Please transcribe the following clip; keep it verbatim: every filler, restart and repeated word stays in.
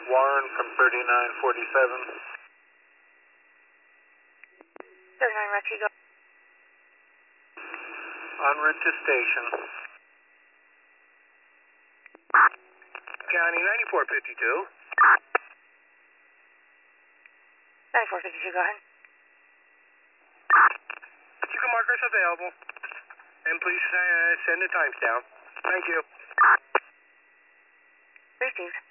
Warren from thirty-nine forty-seven. thirty-nine Roxy, go. En route to station. County ninety-four fifty-two. ninety-four fifty-two, go ahead. You can mark us available. And please uh, send the times down. Thank you. Received.